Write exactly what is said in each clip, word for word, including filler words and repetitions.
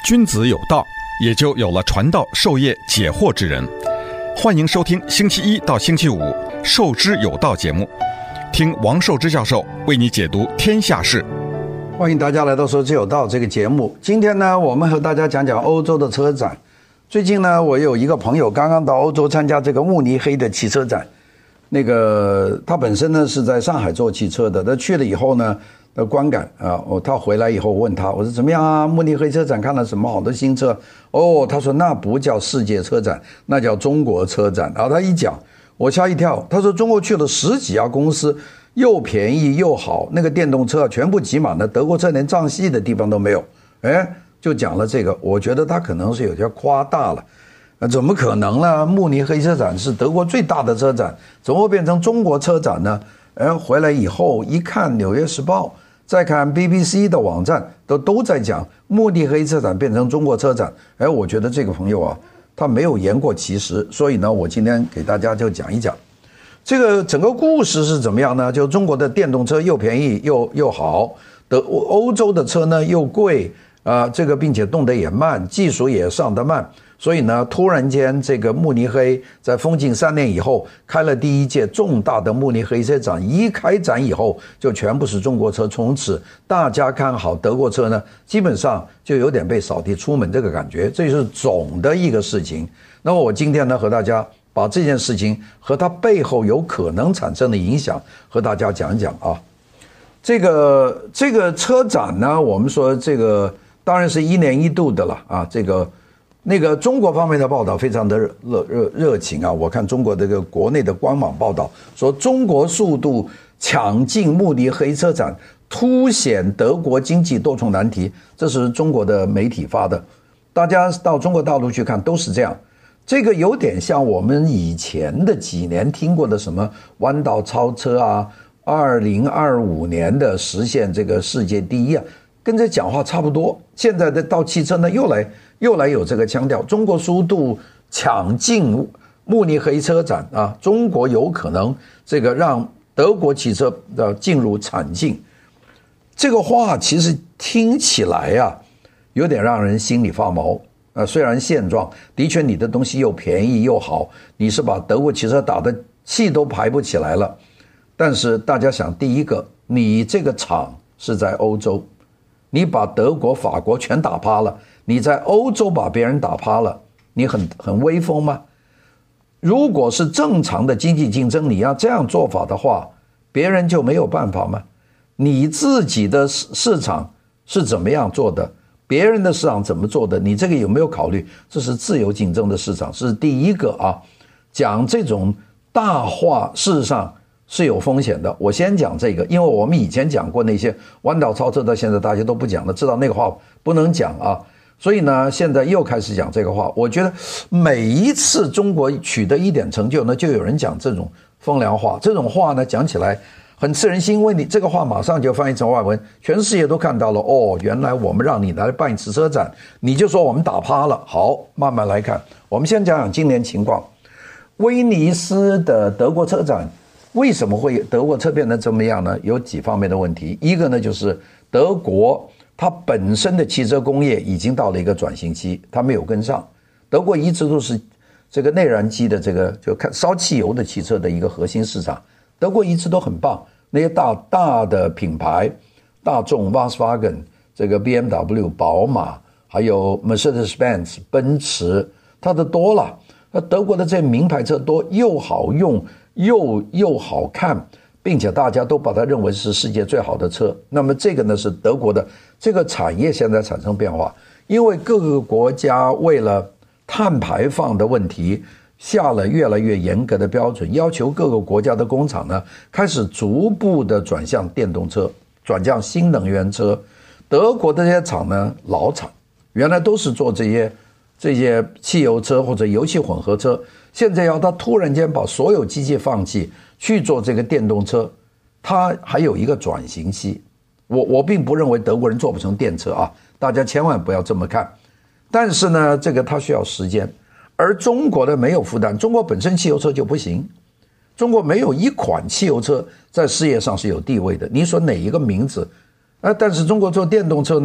君子有道，也就有了传道授业解惑之人。欢迎收听星期一到星期五《授之有道》节目，听王寿之教授为你解读天下事。 欢迎大家来到《授之有道》这个节目。今天呢，我们和大家讲讲欧洲的车展。最近呢，我有一个朋友刚刚到欧洲参加这个慕尼黑的汽车展。那个他本身呢是在上海做汽车的，他去了以后呢的观感啊，我他回来以后问他，我说怎么样啊？慕尼黑车展看了什么好的新车？哦，他说那不叫世界车展，那叫中国车展。然后他一讲，我吓一跳。他说中国去了十几家公司，又便宜又好，那个电动车全部挤满了，德国车连藏戏的地方都没有。哎，就讲了这个，我觉得他可能是有些夸大了。怎么可能呢？慕尼黑车展是德国最大的车展，怎么会变成中国车展呢？哎，回来以后一看《纽约时报》，再看 B B C 的网站，都都在讲慕尼黑车展变成中国车展。哎，我觉得这个朋友啊，他没有言过其实，所以呢，我今天给大家就讲一讲这个整个故事是怎么样呢？就中国的电动车又便宜又又好，德欧洲的车呢又贵啊、呃，这个并且动得也慢，技术也上得慢。所以呢，突然间这个慕尼黑在封禁三年以后开了第一届重大的慕尼黑车展，一开展以后就全部是中国车，从此大家看好德国车呢，基本上就有点被扫地出门这个感觉，这就是总的一个事情。那么我今天呢和大家把这件事情和它背后有可能产生的影响和大家讲一讲啊。这个这个车展呢，我们说这个当然是一年一度的了啊，这个。那个中国方面的报道非常的热热热情啊！我看中国这个国内的官网报道说，中国速度抢进慕尼黑车展，凸显德国经济多重难题。这是中国的媒体发的，大家到中国大陆去看都是这样。这个有点像我们以前的几年听过的什么弯道超车啊，二零二五年的实现这个世界第一啊，跟这讲话差不多。现在的到汽车呢，又来。又来有这个腔调，中国速度抢进慕尼黑车展啊，中国有可能这个让德国汽车的进入惨境。这个话其实听起来啊，有点让人心里发毛啊。虽然现状的确你的东西又便宜又好，你是把德国汽车打得气都排不起来了，但是大家想，第一个，你这个厂是在欧洲，你把德国、法国全打趴了。你在欧洲把别人打趴了，你很很威风吗？如果是正常的经济竞争，你要这样做法的话，别人就没有办法吗？你自己的市场是怎么样做的？别人的市场怎么做的？你这个有没有考虑？这是自由竞争的市场，是第一个啊。讲这种大话，事实上是有风险的。我先讲这个，因为我们以前讲过那些弯道超车，到现在大家都不讲了，知道那个话不能讲啊。所以呢，现在又开始讲这个话。我觉得每一次中国取得一点成就呢，就有人讲这种风凉话。这种话呢，讲起来很刺人心，因为你这个话马上就翻译成外文，全世界都看到了。哦，原来我们让你来办一次车展，你就说我们打趴了。好，慢慢来看。我们先讲讲今年情况。威尼斯的德国车展为什么会德国车变得这么样呢？有几方面的问题。一个呢，就是德国它本身的汽车工业已经到了一个转型期，它没有跟上。德国一直都是这个内燃机的这个就看烧汽油的汽车的一个核心市场，德国一直都很棒。那些大大的品牌，大众、Volkswagen、这个 B M W、宝马，还有 Mercedes-Benz、奔驰，它的多了。那德国的这名牌车多，又好用，又又好看。并且大家都把它认为是世界最好的车，那么这个呢是德国的这个产业现在产生变化，因为各个国家为了碳排放的问题下了越来越严格的标准，要求各个国家的工厂呢开始逐步的转向电动车，转向新能源车。德国的这些厂呢老厂，原来都是做这些这些汽油车或者油气混合车，现在要他突然间把所有机器放弃去做这个电动车，它还有一个转型期。我我并不认为德国人做不成电车啊，大家千万不要这么看。但是呢，这个它需要时间，而中国的没有负担，中国本身汽油车就不行，中国没有一款汽油车在事业上是有地位的。你说哪一个名字？啊，但是中国做电动车呢，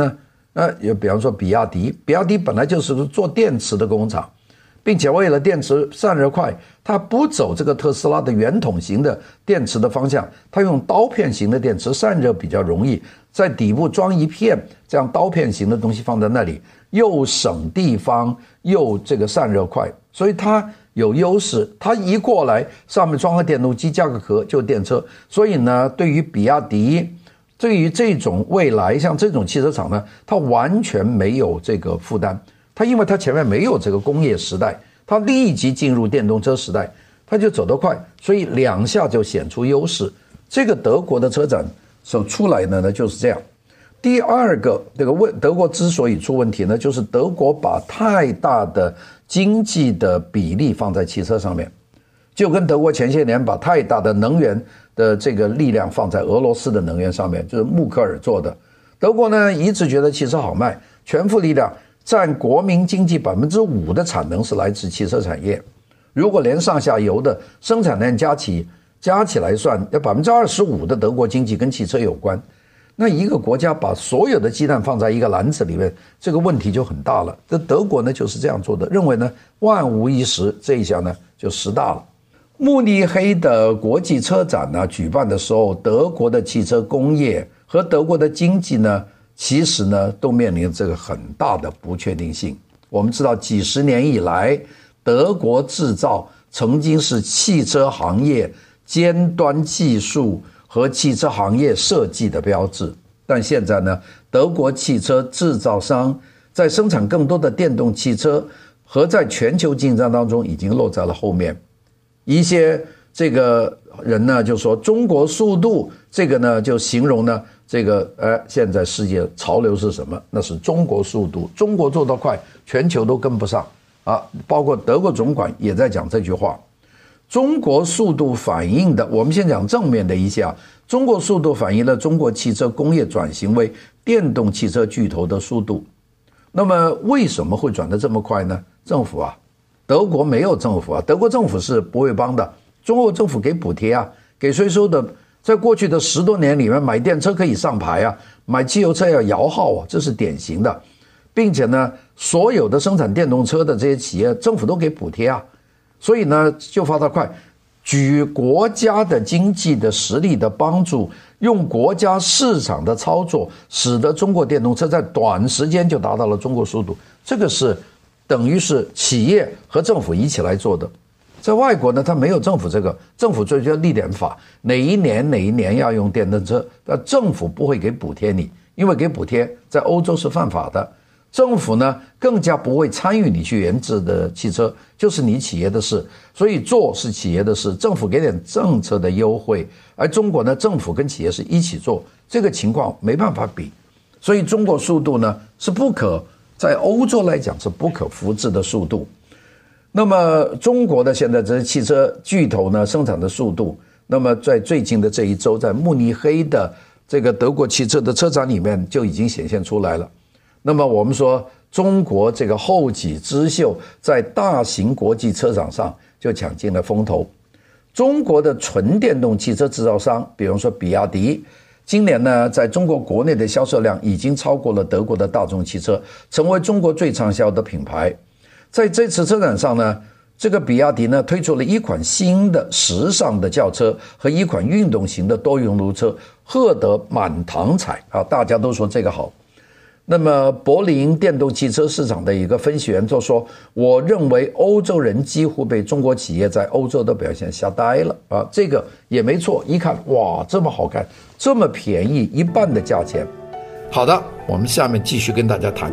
那也比方说比亚迪，比亚迪本来就是做电池的工厂，并且为了电池散热快，它不走这个特斯拉的圆筒型的电池的方向，它用刀片型的电池，散热比较容易，在底部装一片这样刀片型的东西放在那里，又省地方又这个散热快，所以它有优势。它一过来上面装个电动机加个壳就电车，所以呢，对于比亚迪，对于这种未来像这种汽车厂呢，它完全没有这个负担。它因为它前面没有这个工业时代，它立即进入电动车时代，它就走得快，所以两下就显出优势。这个德国的车展所出来的呢就是这样。第二个这个问德国之所以出问题呢，就是德国把太大的经济的比例放在汽车上面，就跟德国前些年把太大的能源的这个力量放在俄罗斯的能源上面，就是默克尔做的。德国呢一直觉得汽车好卖，全副力量占国民经济 百分之五 的产能是来自汽车产业。如果连上下游的生产链加起加起来算，有 百分之二十五 的德国经济跟汽车有关。那一个国家把所有的鸡蛋放在一个篮子里面，这个问题就很大了。这德国呢就是这样做的，认为呢万无一失，这一下呢就失大了。慕尼黑的国际车展呢举办的时候，德国的汽车工业和德国的经济呢，其实呢都面临这个很大的不确定性。我们知道几十年以来，德国制造曾经是汽车行业尖端技术和汽车行业设计的标志，但现在呢，德国汽车制造商在生产更多的电动汽车和在全球竞争当中已经落在了后面。一些这个人呢就说中国速度，这个呢就形容呢这个呃现在世界潮流是什么？那是中国速度，中国做得快，全球都跟不上啊！包括德国总管也在讲这句话。中国速度反映的，我们先讲正面的一下，中国速度反映了中国汽车工业转型为电动汽车巨头的速度。那么为什么会转得这么快呢？政府啊，德国没有政府啊，德国政府是不会帮的，中国政府给补贴啊，给税收的。在过去的十多年里面，买电车可以上牌啊，买汽油车要摇号啊，这是典型的。并且呢，所有的生产电动车的这些企业，政府都给补贴啊。所以呢，就发得快，举国家的经济的实力的帮助，用国家市场的操作，使得中国电动车在短时间就达到了中国速度。这个是等于是企业和政府一起来做的。在外国呢，它没有政府这个，政府追求立点法，哪一年哪一年要用电动车，但政府不会给补贴你，因为给补贴在欧洲是犯法的。政府呢更加不会参与你去研制的汽车，就是你企业的事，所以做是企业的事，政府给点政策的优惠，而中国呢政府跟企业是一起做，这个情况没办法比，所以中国速度呢是不可，在欧洲来讲是不可复制的速度。那么中国的现在这些汽车巨头呢生产的速度，那么在最近的这一周，在慕尼黑的这个德国汽车的车展里面就已经显现出来了。那么我们说中国这个后起之秀在大型国际车展上就抢尽了风头。中国的纯电动汽车制造商，比如说比亚迪，今年呢在中国国内的销售量已经超过了德国的大众汽车，成为中国最畅销的品牌。在这次车展上呢，这个比亚迪呢推出了一款新的时尚的轿车和一款运动型的多用路车，获得满堂彩啊，大家都说这个好。那么柏林电动汽车市场的一个分析员就说，我认为欧洲人几乎被中国企业在欧洲的表现吓呆了啊，这个也没错，一看哇这么好看，这么便宜，一半的价钱。好的，我们下面继续跟大家谈。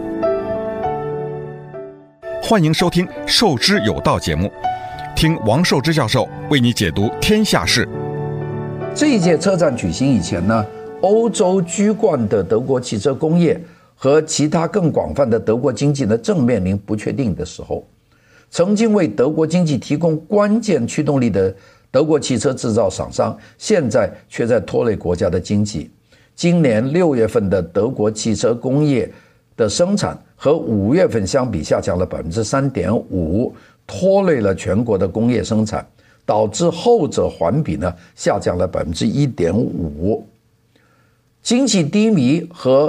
欢迎收听授之有道节目，听王寿之教授为你解读天下事。 这一届车展举行以前呢，欧洲居冠的德国汽车工业和其他更广泛的德国经济呢正面临不确定的时候，曾经为德国经济提供关键驱动力的德国汽车制造厂商，现在却在拖累国家的经济。今年六月份的德国汽车工业的生产和五月份相比下降了 百分之三点五， 拖累了全国的工业生产，导致后者环比呢下降了 百分之一点五。经济低迷和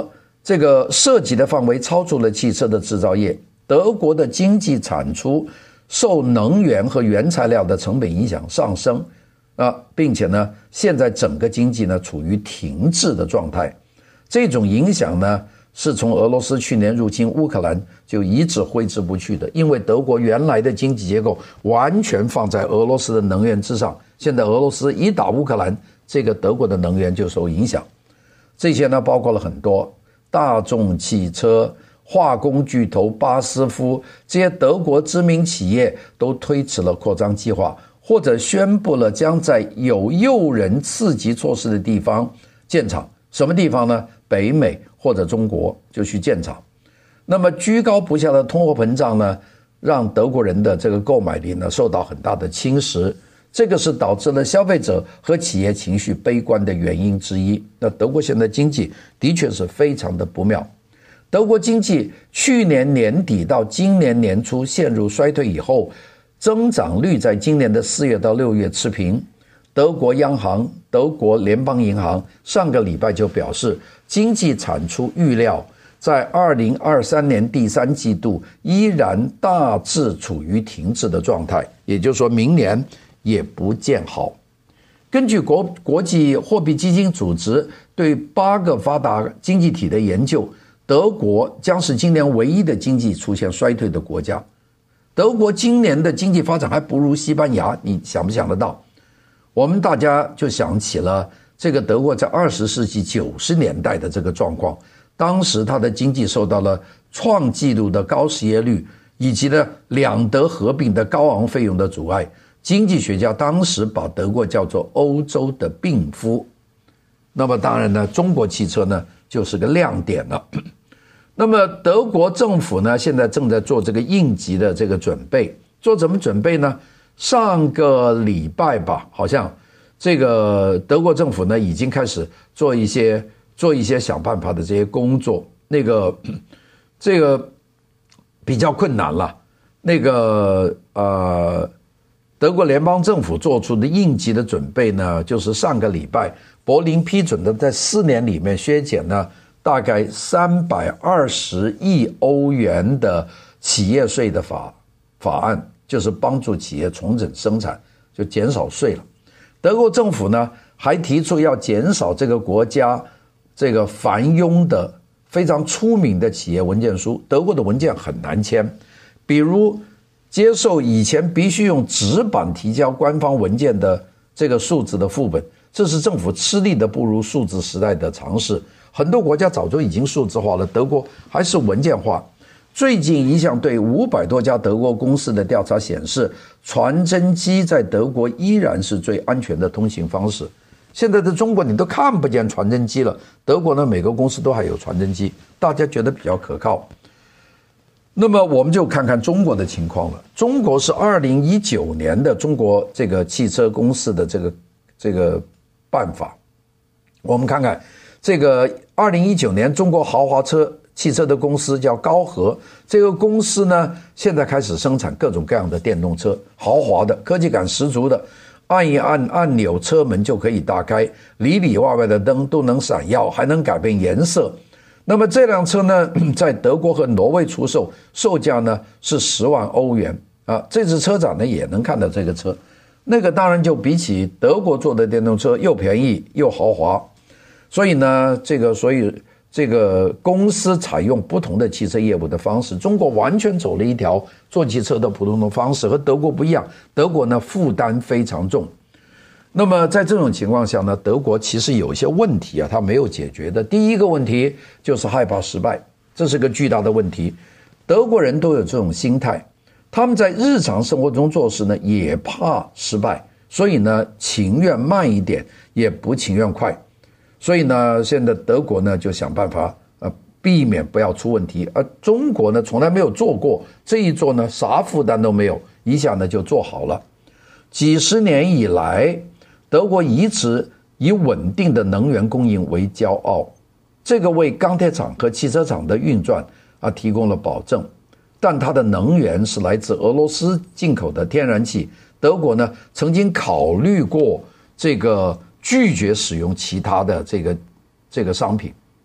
这个涉及的范围超出了汽车的制造业，德国的经济产出受能源和原材料的成本影响上升啊，并且呢，现在整个经济呢处于停滞的状态。这种影响呢，是从俄罗斯去年入侵乌克兰就一直挥之不去的，因为德国原来的经济结构完全放在俄罗斯的能源之上，现在俄罗斯一打乌克兰，这个德国的能源就受影响。这些呢，包括了很多大众汽车、化工巨头巴斯夫，这些德国知名企业都推迟了扩张计划，或者宣布了将在有诱人刺激措施的地方建厂。什么地方呢？北美或者中国就去建厂。那么居高不下的通货膨胀呢，让德国人的这个购买力呢受到很大的侵蚀，这个是导致了消费者和企业情绪悲观的原因之一。那德国现在经济的确是非常的不妙。德国经济去年年底到今年年初陷入衰退以后，增长率在今年的四月到六月持平。德国央行、德国联邦银行上个礼拜就表示，经济产出预料在二零二三年第三季度依然大致处于停滞的状态，也就是说明年也不见好。根据国国际货币基金组织对八个发达经济体的研究，德国将是今年唯一的经济出现衰退的国家。德国今年的经济发展还不如西班牙，你想不想得到？我们大家就想起了这个德国在二十世纪九十年代的这个状况，当时它的经济受到了创纪录的高失业率以及呢两德合并的高昂费用的阻碍。经济学家当时把德国叫做欧洲的病夫。那么当然呢，中国汽车呢就是个亮点了。那么德国政府呢现在正在做这个应急的这个准备，做什么准备呢？上个礼拜吧，好像这个德国政府呢已经开始做一些做一些想办法的这些工作，那个这个比较困难了。那个呃，德国联邦政府做出的应急的准备呢，就是上个礼拜柏林批准的，在四年里面削减呢大概三百二十亿欧元的企业税的法法案。就是帮助企业重整生产，就减少税了。德国政府呢还提出要减少这个国家这个繁庸的非常出名的企业文件书。德国的文件很难签，比如接受以前必须用纸板提交官方文件的这个数字的副本，这是政府吃力的步入数字时代的尝试。很多国家早就已经数字化了，德国还是文件化。最近一项对五百多家德国公司的调查显示，传真机在德国依然是最安全的通行方式。现在在中国你都看不见传真机了，德国呢每个公司都还有传真机，大家觉得比较可靠。那么我们就看看中国的情况了。中国是二零一九年的中国这个汽车公司的这个这个办法。我们看看这个二零一九年中国豪华车汽车的公司叫高和，这个公司呢现在开始生产各种各样的电动车，豪华的，科技感十足的，按一按按钮车门就可以打开，里里外外的灯都能闪耀，还能改变颜色。那么这辆车呢在德国和挪威出售，售价呢是十万欧元啊。这次车展呢也能看到这个车，那个当然就比起德国做的电动车又便宜又豪华。所以呢这个所以这个公司采用不同的汽车业务的方式，中国完全走了一条做汽车的普通的方式，和德国不一样。德国呢负担非常重。那么在这种情况下呢，德国其实有一些问题啊，它没有解决的。第一个问题就是害怕失败，这是个巨大的问题。德国人都有这种心态，他们在日常生活中做事呢也怕失败，所以呢情愿慢一点，也不情愿快。所以呢，现在德国呢就想办法呃避免不要出问题，而中国呢从来没有做过，这一做呢啥负担都没有，一下呢就做好了。几十年以来，德国一直以稳定的能源供应为骄傲，这个为钢铁厂和汽车厂的运转啊提供了保证。但它的能源是来自俄罗斯进口的天然气，德国呢曾经考虑过这个拒绝使用其他的这个这个商品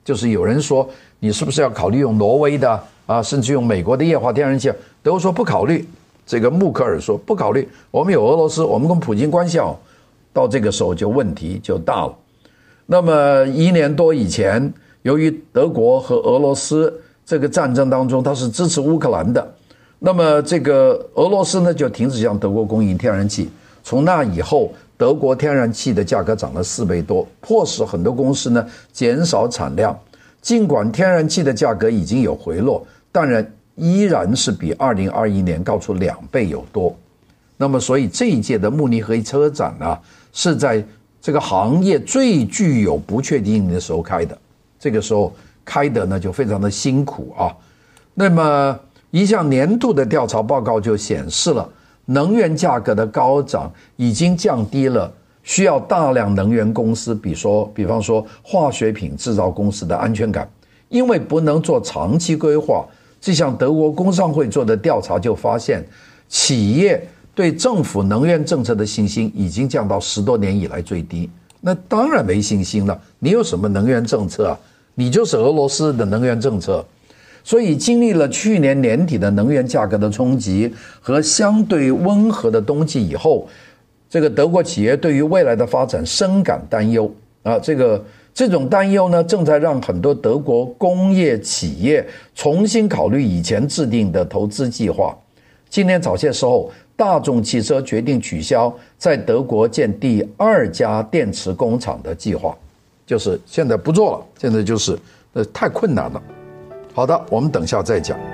就是有人说你是不是要考虑用挪威的啊，甚至用美国的液化天然气？德国说不考虑，这个默克尔说不考虑，我们有俄罗斯，我们跟普京关系好，到这个时候就问题就大了。那么一年多以前，由于德国和俄罗斯这个战争当中，它是支持乌克兰的，那么这个俄罗斯呢就停止向德国供应天然气，从那以后，德国天然气的价格涨了四倍多，迫使很多公司呢减少产量。尽管天然气的价格已经有回落，当然依然是比二零二一年高出两倍有多。那么，所以这一届的慕尼黑车展呢，是在这个行业最具有不确定性的时候开的。这个时候开的呢就非常的辛苦啊。那么一项年度的调查报告就显示了，能源价格的高涨已经降低了需要大量能源公司，比说比方说化学品制造公司的安全感，因为不能做长期规划。这项德国工商会做的调查就发现，企业对政府能源政策的信心已经降到十多年以来最低。那当然没信心了，你有什么能源政策啊？你就是俄罗斯的能源政策。所以经历了去年年底的能源价格的冲击和相对温和的冬季以后，这个德国企业对于未来的发展深感担忧啊。这个这种担忧呢，正在让很多德国工业企业重新考虑以前制定的投资计划。今年早些时候，大众汽车决定取消在德国建第二家电池工厂的计划，就是现在不做了，现在就是呃太困难了。好的，我们等下再讲。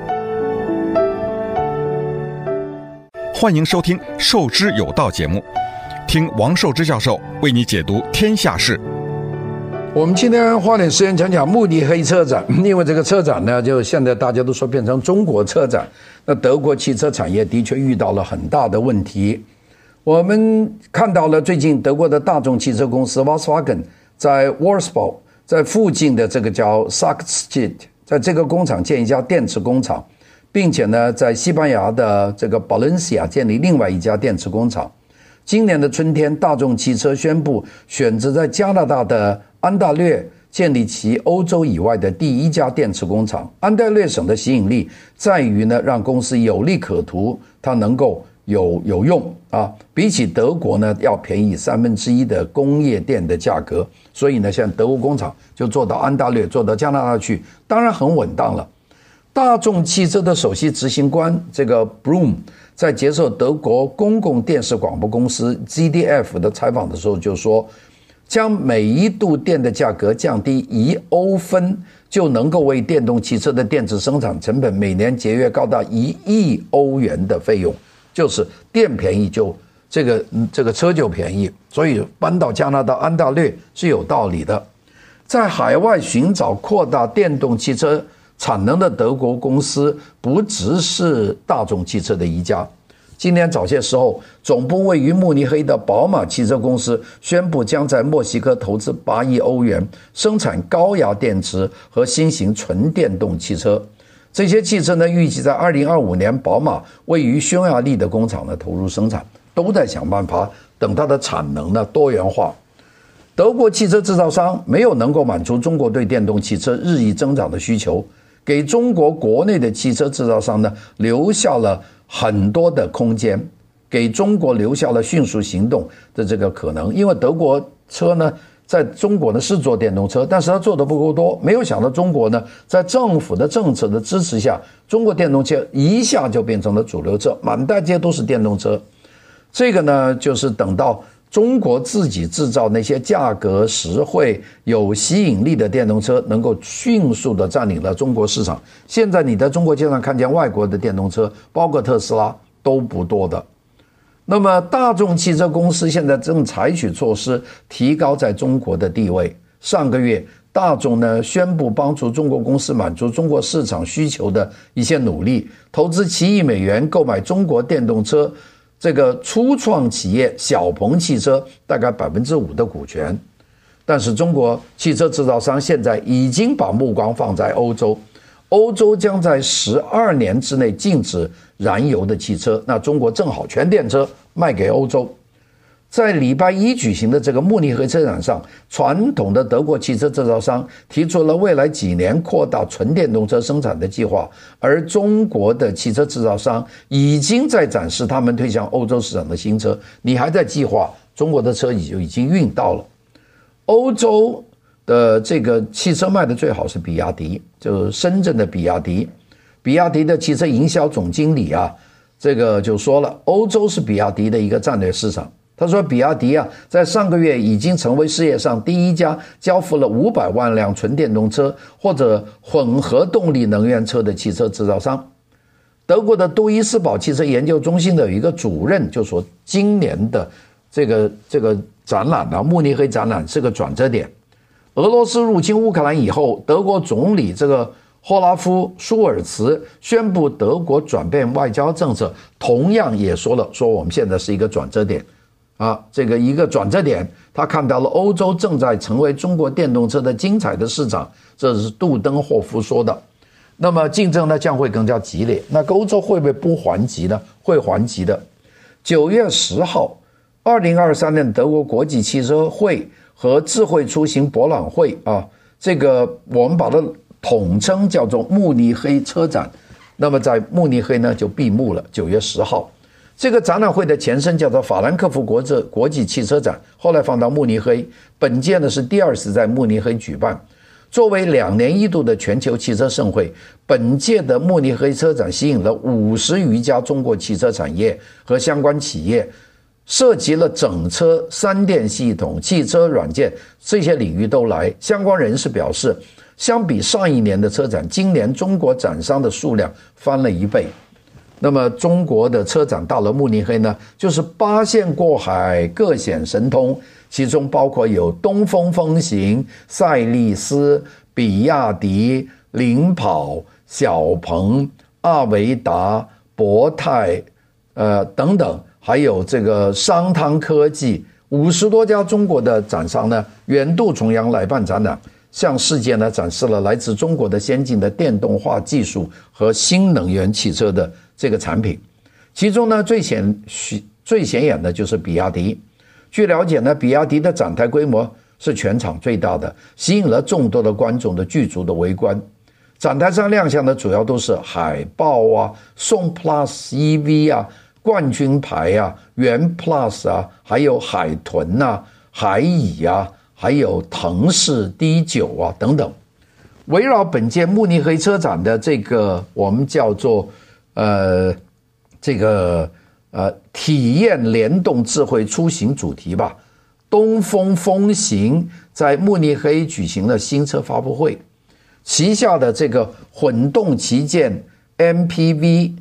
欢迎收听《受之有道》节目，听王寿之教授为你解读天下事。 我们今天花点时间讲讲慕尼黑车展，因为这个车展呢，就现在大家都说变成中国车展，那德国汽车产业的确遇到了很大的问题。我们看到了最近德国的大众汽车公司 Volkswagen 在 Wolfsburg 在附近的这个叫 Sachsen， 在这个工厂建一家电池工厂，并且呢，在西班牙的这个 Valencia 建立另外一家电池工厂。今年的春天，大众汽车宣布选择在加拿大的安大略建立其欧洲以外的第一家电池工厂。安大略省的吸引力在于呢，让公司有利可图，它能够有有用啊，比起德国呢要便宜三分之一的工业电的价格。所以呢，现在德国工厂就做到安大略，做到加拿大去，当然很稳当了。大众汽车的首席执行官这个 Blum 在接受德国公共电视广播公司 Z D F 的采访的时候就说，将每一度电的价格降低一欧分，就能够为电动汽车的电池生产成本每年节约高达一亿欧元的费用。就是电便宜就这个这个车就便宜，所以搬到加拿大安大略是有道理的。在海外寻找扩大电动汽车产能的德国公司不只是大众汽车的一家。今年早些时候，总部位于慕尼黑的宝马汽车公司宣布将在墨西哥投资八亿欧元，生产高压电池和新型纯电动汽车。这些汽车呢，预计在二零二五年，宝马位于匈牙利的工厂呢投入生产，都在想办法等它的产能呢多元化。德国汽车制造商没有能够满足中国对电动汽车日益增长的需求，给中国国内的汽车制造商呢留下了很多的空间，给中国留下了迅速行动的这个可能。因为德国车呢在中国呢是做电动车，但是它做的不够多，没有想到中国呢在政府的政策的支持下，中国电动车一下就变成了主流车，满大街都是电动车。这个呢就是等到中国自己制造那些价格实惠有吸引力的电动车能够迅速的占领了中国市场。现在你在中国街上看见外国的电动车，包括特斯拉都不多的。那么大众汽车公司现在正采取措施提高在中国的地位。上个月大众呢宣布帮助中国公司满足中国市场需求的一些努力，投资七亿美元购买中国电动车这个初创企业小鹏汽车大概 百分之五 的股权。但是中国汽车制造商现在已经把目光放在欧洲，欧洲将在十二年之内禁止燃油的汽车，那中国正好全电车卖给欧洲。 在礼拜一举行的这个慕尼黑车展上，传统的德国汽车制造商提出了未来几年扩大纯电动车生产的计划，而中国的汽车制造商已经在展示他们推向欧洲市场的新车。你还在计划，中国的车就已经运到了。欧洲的这个汽车卖的最好是比亚迪，就是深圳的比亚迪。比亚迪的汽车营销总经理啊，这个就说了，欧洲是比亚迪的一个战略市场。他说，比亚迪啊，在上个月已经成为世界上第一家交付了五百万辆纯电动车或者混合动力能源车的汽车制造商。德国的杜伊斯堡汽车研究中心的有一个主任就说，今年的这个这个展览啊，慕尼黑展览是个转折点。俄罗斯入侵乌克兰以后，德国总理这个霍拉夫舒尔茨宣布德国转变外交政策，同样也说了，说我们现在是一个转折点。啊，这个一个转折点，他看到了欧洲正在成为中国电动车的精彩的市场，这是杜登霍夫说的。那么竞争呢将会更加激烈，那欧洲会不会不还击呢？会还击的。九月十号，二零二三年德国国际汽车会和智慧出行博览会啊，这个我们把它统称叫做慕尼黑车展。那么在慕尼黑呢就闭幕了，九月十号。这个展览会的前身叫做法兰克福国际国际汽车展，后来放到慕尼黑。本届呢是第二次在慕尼黑举办。作为两年一度的全球汽车盛会，本届的慕尼黑车展吸引了五十余家中国汽车产业和相关企业，涉及了整车、三电系统、汽车软件这些领域都来。相关人士表示，相比上一年的车展，今年中国展商的数量翻了一倍。那么中国的车展到了慕尼黑呢，就是八线过海，各显神通，其中包括有东风风行、赛力斯、比亚迪、领跑、小鹏、阿维达、博泰呃等等，还有这个商汤科技，五十多家中国的展商呢远渡重洋来办展览，向世界呢展示了来自中国的先进的电动化技术和新能源汽车的这个产品。其中呢最显最显眼的就是比亚迪。据了解呢，比亚迪的展台规模是全场最大的，吸引了众多的观众的剧组的围观。展台上亮相的主要都是海豹啊、宋 Plus E V 啊、冠军牌啊、元 Plus 啊，还有海豚啊、海蚁啊，还有腾势 D 九 啊等等。围绕本届慕尼黑车展的这个我们叫做呃这个呃体验联动智慧出行主题吧，东风风行在慕尼黑举行了新车发布会，旗下的这个混动旗舰 M P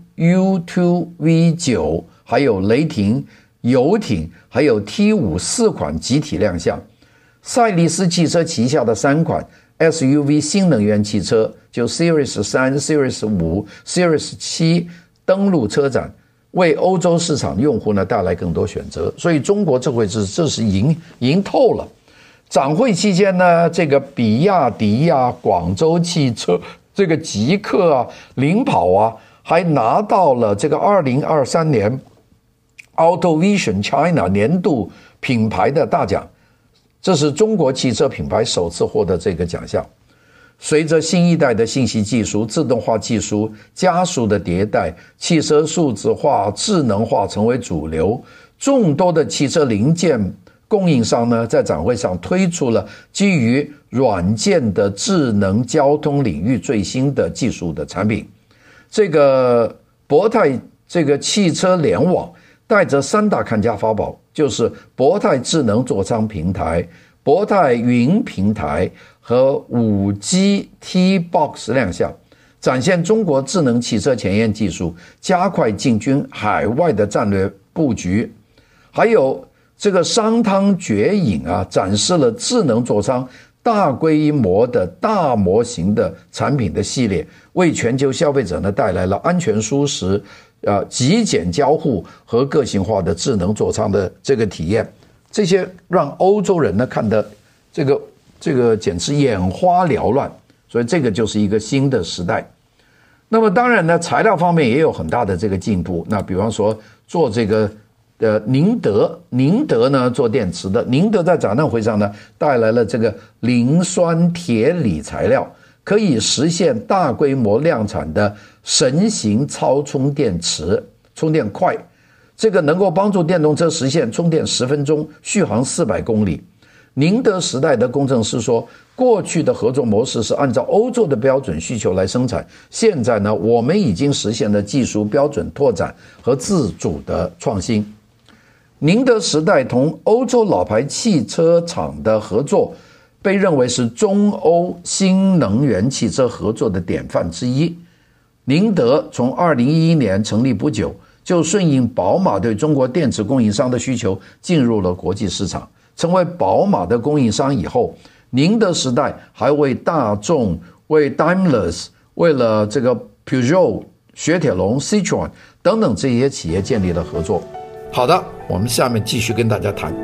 V、U 二 V 九 还有雷霆、游艇还有 T 五 四款集体亮相。赛力斯汽车旗下的三款 S U V 新能源汽车，就 Series 三、Series 五、Series 七登陆车展，为欧洲市场用户呢带来更多选择。所以中国这回是这是赢赢透了。展会期间呢，这个比亚迪啊、广州汽车、这个极客啊、领跑啊，还拿到了这个二零二三年 AutoVision China 年度品牌的大奖，这是中国汽车品牌首次获得这个奖项。随着新一代的信息技术、自动化技术加速的迭代，汽车数字化、智能化成为主流，众多的汽车零件供应商呢，在展会上推出了基于软件的智能交通领域最新的技术的产品。这个博泰这个汽车联网带着三大看家法宝，就是博泰智能座舱平台、博泰云平台和 五 G T-Box 亮相，展现中国智能汽车前沿技术，加快进军海外的战略布局。还有这个商汤绝影啊，展示了智能座舱大规模的大模型的产品的系列，为全球消费者呢带来了安全舒适、呃极简交互和个性化的智能座舱的这个体验。这些让欧洲人呢看得这个这个简直眼花缭乱，所以这个就是一个新的时代。那么当然呢，材料方面也有很大的这个进步。那比方说做这个的宁德，宁德呢做电池的，宁德在展览会上呢带来了这个磷酸铁锂材料，可以实现大规模量产的神行超充电池，充电快，这个能够帮助电动车实现充电十分钟，续航四百公里。宁德时代的工程师说，过去的合作模式是按照欧洲的标准需求来生产，现在呢，我们已经实现了技术标准拓展和自主的创新。宁德时代同欧洲老牌汽车厂的合作，被认为是中欧新能源汽车合作的典范之一。宁德从二零一一年成立不久，就顺应宝马对中国电池供应商的需求，进入了国际市场。成为宝马的供应商以后，宁德时代还为大众、为 Daimler、为了这个 Peugeot、雪铁龙、Citroën 等等这些企业建立了合作。好的，我们下面继续跟大家谈。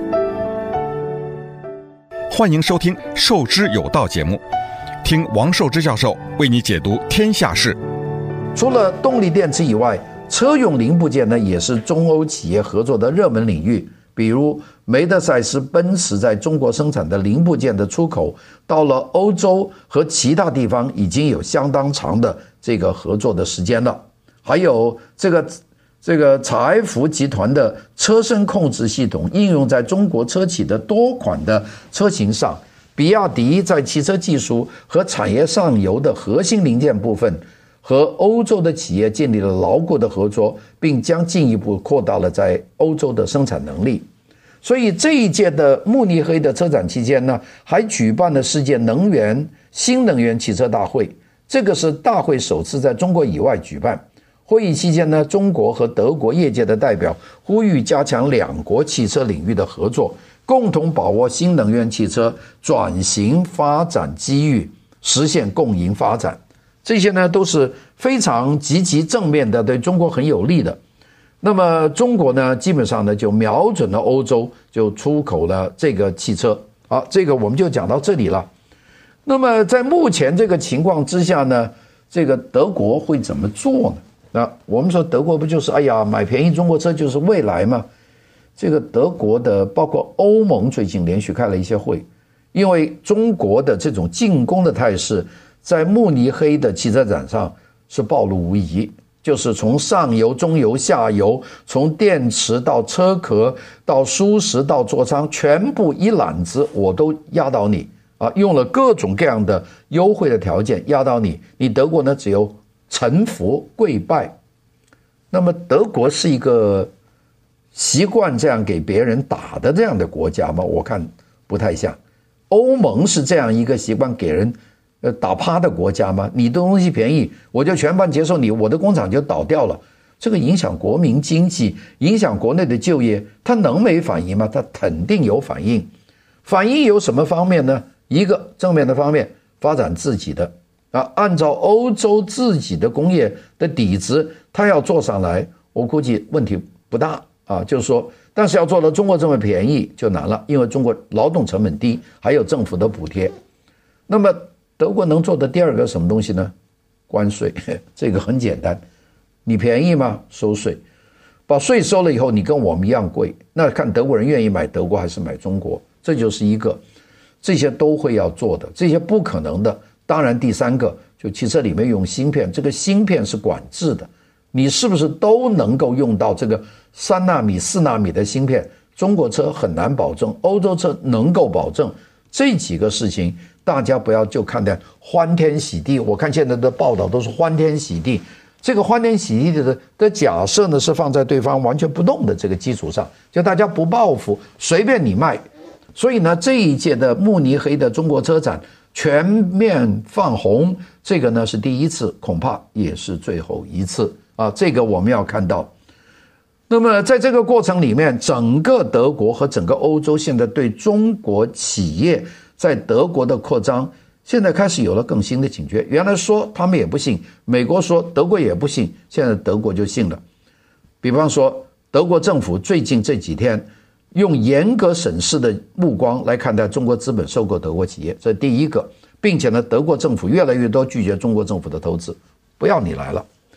欢迎收听《授之有道》节目，听王寿之教授为你解读天下事。 除了动力电池以外，车用零部件呢也是中欧企业合作的热门领域。比如梅德赛斯奔驰在中国生产的零部件的出口，到了欧洲和其他地方已经有相当长的这个合作的时间了。还有这个这个采孚集团的车身控制系统应用在中国车企的多款的车型上，比亚迪在汽车技术和产业上游的核心零件部分和欧洲的企业建立了牢固的合作，并将进一步扩大了在欧洲的生产能力。所以这一届的慕尼黑的车展期间呢，还举办了世界能源新能源汽车大会，这个是大会首次在中国以外举办。会议期间呢，中国和德国业界的代表呼吁加强两国汽车领域的合作，共同把握新能源汽车转型发展机遇，实现共赢发展。这些呢都是非常积极正面的，对中国很有利的。那么中国呢，基本上呢就瞄准了欧洲，就出口了这个汽车。好，这个我们就讲到这里了。那么在目前这个情况之下呢，这个德国会怎么做呢？那我们说德国不就是哎呀买便宜中国车就是未来吗？这个德国的包括欧盟最近连续开了一些会，因为中国的这种进攻的态势在慕尼黑的汽车展上是暴露无遗，就是从上游、中游、下游，从电池到车壳到舒适到座舱，全部一揽子我都压倒你啊！用了各种各样的优惠的条件压倒你，你德国呢只有臣服跪拜。那么德国是一个习惯这样给别人打的这样的国家吗？我看不太像。欧盟是这样一个习惯给人呃打趴的国家吗？你的东西便宜，我就全盘接受你，我的工厂就倒掉了。这个影响国民经济，影响国内的就业，它能没反应吗？它肯定有反应。反应有什么方面呢？一个正面的方面，发展自己的啊，按照欧洲自己的工业的底子，它要做上来，我估计问题不大啊。就是说，但是要做到中国这么便宜就难了，因为中国劳动成本低，还有政府的补贴。那么德国能做的第二个什么东西呢？关税，这个很简单，你便宜吗？收税，把税收了以后，你跟我们一样贵，那看德国人愿意买德国还是买中国，这就是一个，这些都会要做的，这些不可能的。当然第三个，就汽车里面用芯片，这个芯片是管制的，你是不是都能够用到这个三纳米、四纳米的芯片？中国车很难保证，欧洲车能够保证。这几个事情大家不要就看得欢天喜地，我看现在的报道都是欢天喜地，这个欢天喜地的的假设呢是放在对方完全不动的这个基础上，就大家不报复，随便你卖。所以呢，这一届的慕尼黑的中国车展全面放红，这个呢是第一次，恐怕也是最后一次啊，这个我们要看到。那么在这个过程里面，整个德国和整个欧洲现在对中国企业在德国的扩张，现在开始有了更新的警觉。原来说他们也不信，美国说德国也不信，现在德国就信了。比方说德国政府最近这几天用严格审视的目光来看待中国资本收购德国企业，这是第一个，并且呢，德国政府越来越多拒绝中国政府的投资，不要你来了。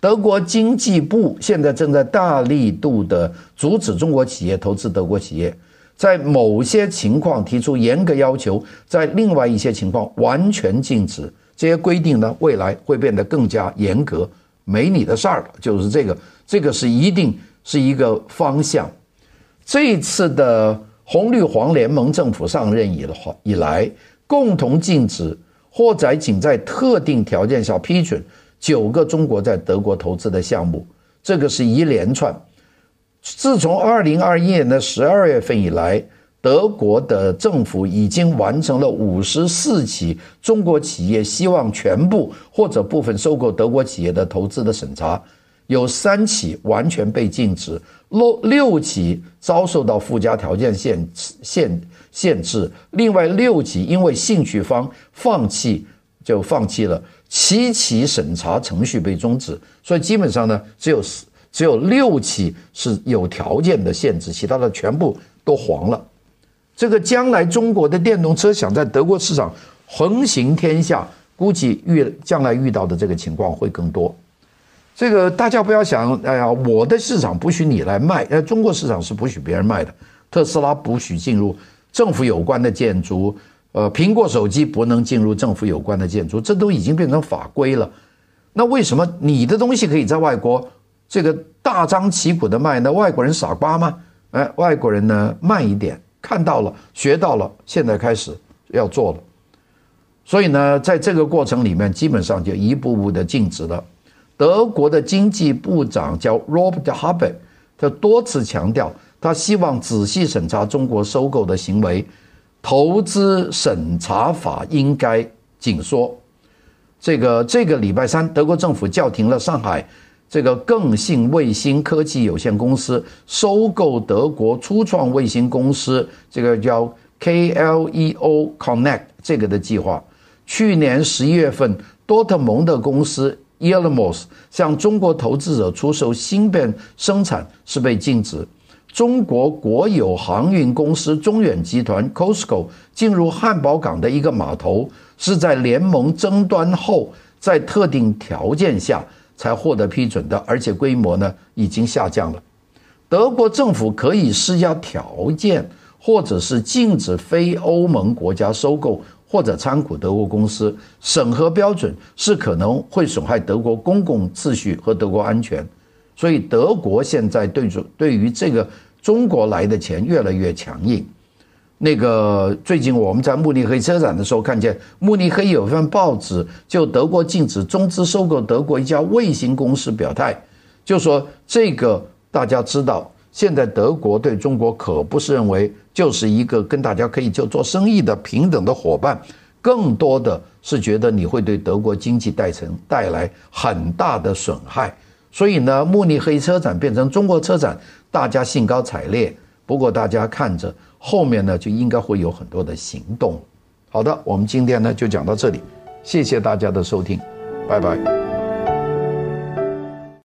德国经济部现在正在大力度的阻止中国企业投资德国企业，在某些情况提出严格要求，在另外一些情况完全禁止。这些规定呢，未来会变得更加严格，没你的事儿了。就是这个，这个是一定是一个方向。这一次的红绿黄联盟政府上任以以来，共同禁止或者仅在特定条件下批准九个中国在德国投资的项目，这个是一连串。自从二零二一年的十二月份以来，德国的政府已经完成了五十四起中国企业希望全部或者部分收购德国企业的投资的审查，有三起完全被禁止，六起遭受到附加条件限限限制，另外六起因为兴趣方放弃就放弃了，七起审查程序被终止，所以基本上呢，只有只有六起是有条件的限制，其他的全部都黄了。这个将来中国的电动车想在德国市场横行天下，估计遇将来遇到的这个情况会更多。这个大家不要想，哎呀，我的市场不许你来卖，呃，中国市场是不许别人卖的，特斯拉不许进入政府有关的建筑，呃，苹果手机不能进入政府有关的建筑，这都已经变成法规了。那为什么你的东西可以在外国这个大张旗鼓的卖呢？外国人傻瓜吗？哎，外国人呢慢一点，看到了，学到了，现在开始要做了。所以呢，在这个过程里面，基本上就一步步的禁止了。德国的经济部长叫 Robert Habeck， 他多次强调，他希望仔细审查中国收购的行为，投资审查法应该紧缩。这个这个礼拜三，德国政府叫停了上海这个更信卫星科技有限公司收购德国初创卫星公司，这个叫 K L E O Connect 这个的计划。去年十一月份，多特蒙德公司 Elmos 向中国投资者出售芯片生产是被禁止。中国国有航运公司中远集团 COSCO 进入汉堡港的一个码头，是在联盟争端后，在特定条件下才获得批准的，而且规模呢已经下降了。德国政府可以施加条件，或者是禁止非欧盟国家收购或者参股德国公司，审核标准是可能会损害德国公共秩序和德国安全。所以德国现在对对于这个中国来的钱越来越强硬。那个最近我们在慕尼黑车展的时候看见，慕尼黑有份报纸就德国禁止中资收购德国一家卫星公司表态，就说这个大家知道，现在德国对中国可不是认为就是一个跟大家可以就做生意的平等的伙伴，更多的是觉得你会对德国经济带成带来很大的损害。所以呢，慕尼黑车展变成中国车展，大家兴高采烈。不过大家看着后面呢，就应该会有很多的行动。好的，我们今天呢就讲到这里，谢谢大家的收听，拜拜。